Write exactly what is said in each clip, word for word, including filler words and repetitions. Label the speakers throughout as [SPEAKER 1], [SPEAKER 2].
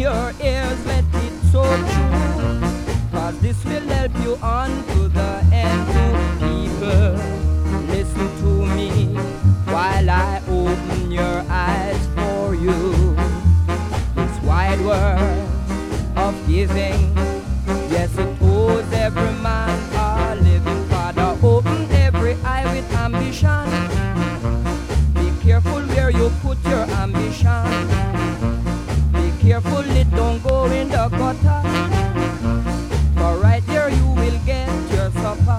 [SPEAKER 1] your ears, let it so true, cause this will help you on to the end. People, listen to me while I open your eyes for you. This wide world of giving, yes, it owes every man a living. Father, open every eye with ambition. Be careful where you put your ambition. Be careful it don't go in the gutter, for right there you will get your supper.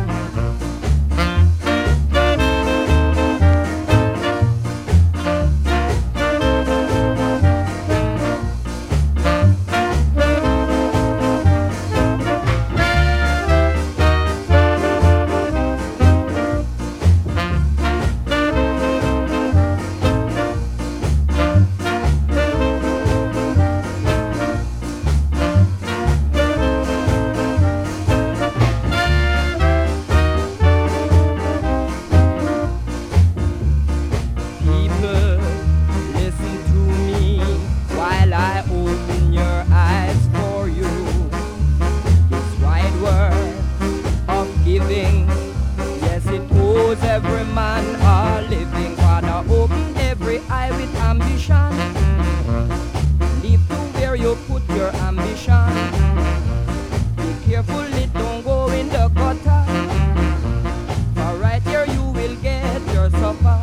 [SPEAKER 1] Yes, it owes every man a living. Father, open every eye with ambition. Leave to where you put your ambition. Be careful it don't go in the gutter, for right here you will get your supper.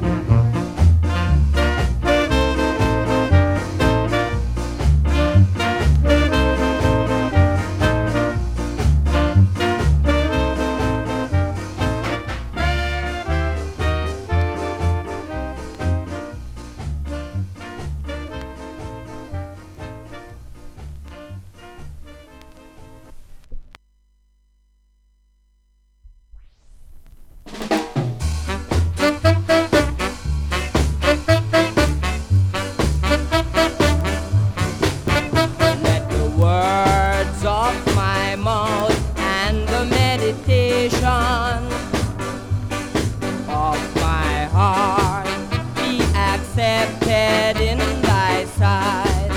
[SPEAKER 1] Of my heart be accepted in thy sight.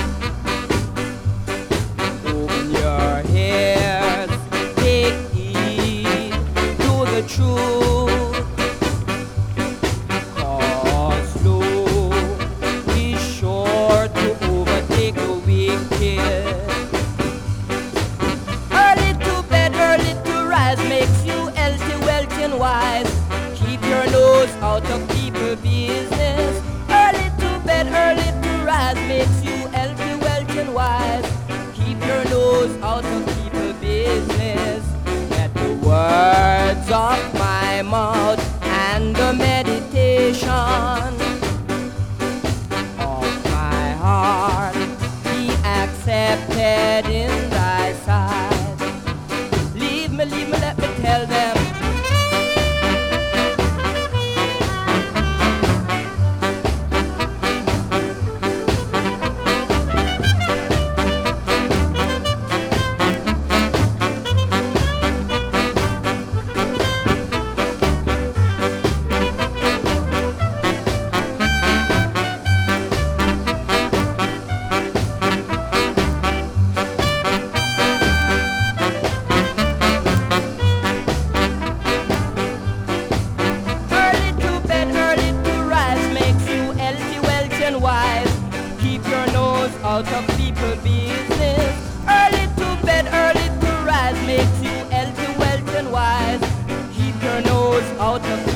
[SPEAKER 1] Open your ears, take heed to the truth. Cause slow, be sure to overtake the wicked. Early to bed, early to rise makes you healthy, wealthy and wise. Keep your nose out of people business. Early to bed, early to rise makes you healthy, wealthy and wise. Keep your nose out of people business. Let the words of my mouth and the meditation of my heart be accepted in thy sight. Leave me, leave me, let me tell them. Keep your nose out of people's business. Early to bed, early to rise makes you healthy, wealthy and wise. Keep your nose out of